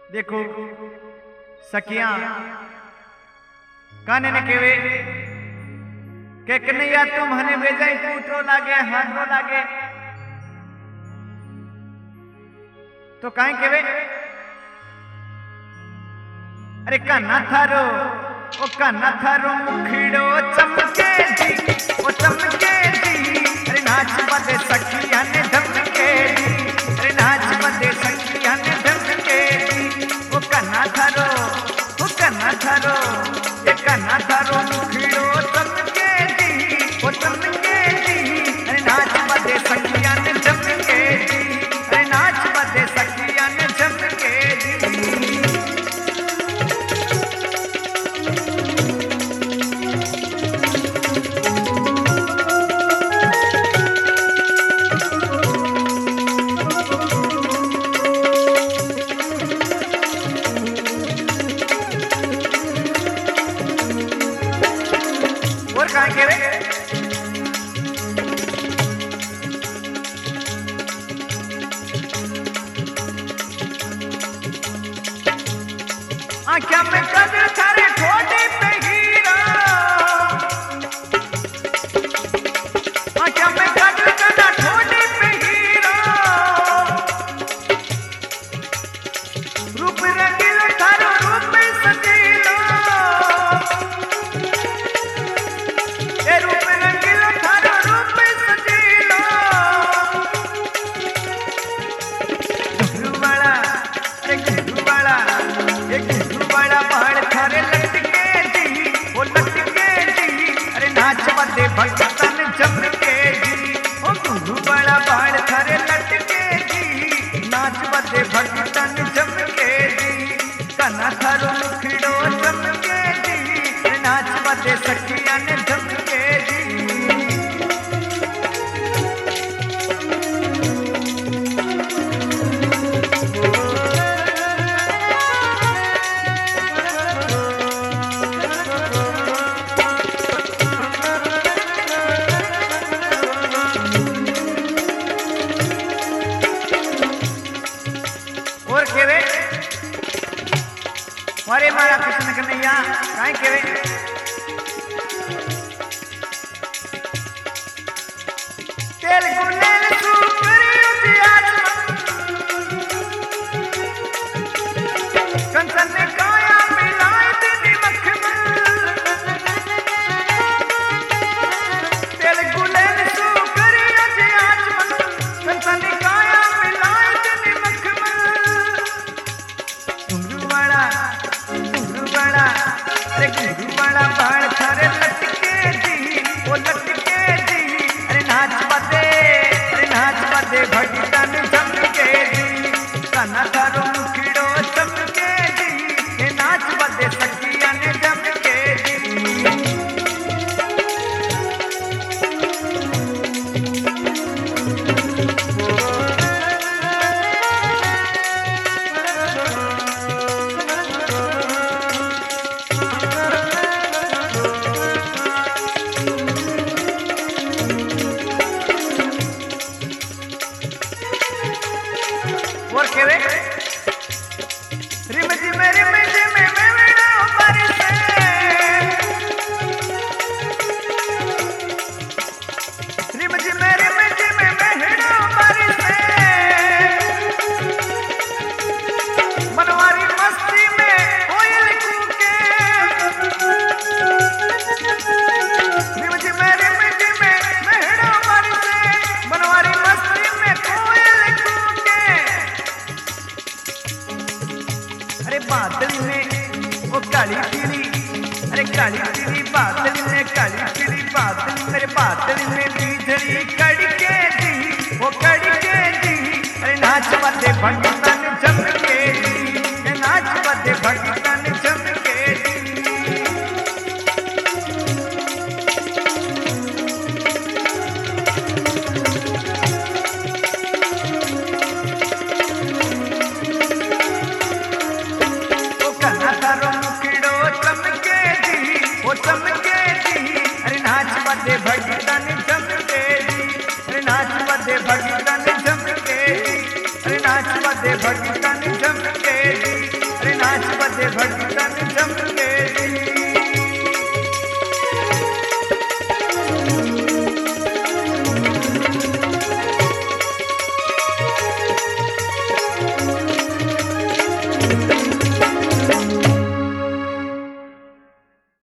देखो सखियां काने ने केवे के कन्हैया तुम्हने भेजाई पूतरो लागे हाथरो लागे तो काहे केवे अरे काना थारो ओ काना थारो मुखड़ो चमके जी ओ चमके जी अरे नाच बदे सखियां ने धमके जी अरे नाच बदे सखियां ने धमके जी ओ काना थारो ये काना थारो मुखड़ो चमके जी ओ चमके जी अरे नाच बदे सखियां ने धमके जी अरे नाच बदे सखियां ने धमके जी आँखों में कदर थारे ठोडी पे हीरा आँखों में कदर कदा ठोडी पे हीरा रूप रंगीलो थारो रूप सजीलो ए रूप रंगीलो थारो रूप सजीलो घुरुवाला रे घुरुवाला बड़ा बाल थारे लटके जी ओ लटके जी अरे नाच बदे भगतन जमके जी ओ गुरु बड़ा बाल थारे लटके जी नाच बदे भगतन जमके जी काना थारो मुखड़ो चमके जी अरे नाच बदे सखियां ने धमके जी अरे मारा कृष्ण कन्हैया काहे केवे तेल गुनेल तू करियो जियाज कंसन ने काया मिलाए दीदी मखमल तेल गुनेल तू करियो जियाज कंसन ने काया मिलाए दीदी मखमल अरे गुरुवाला बाल थारे लटके जी ओ लटके जी अरे नाच बदे भगतन जमके जी काना थारो मुखड़ो चमके जी ए नाच बदे सखियां ने जमके जी और केवे रिम जी मेरे में मेरा ऊपर से रिम जी मेरे में मेरा ऊपर से मनवारी मस्ती में कोयल कूके रिम जी मेरे में मेरा ऊपर से मनवारी मस्ती में कोयल कूके अरे बादल में वो काली पीली अरे काली पीली बादल में काली पीली बादल मेरे बादल में बीजली कड़के दी वो कड़के दी अरे नाच बदे भगतन जमके दी नाच बदे भगतन जमके दी चमके जी अरे नाच बदे भगतन जमके जी अरे नाच बदे भगतन जमके जी अरे नाच बदे भगतन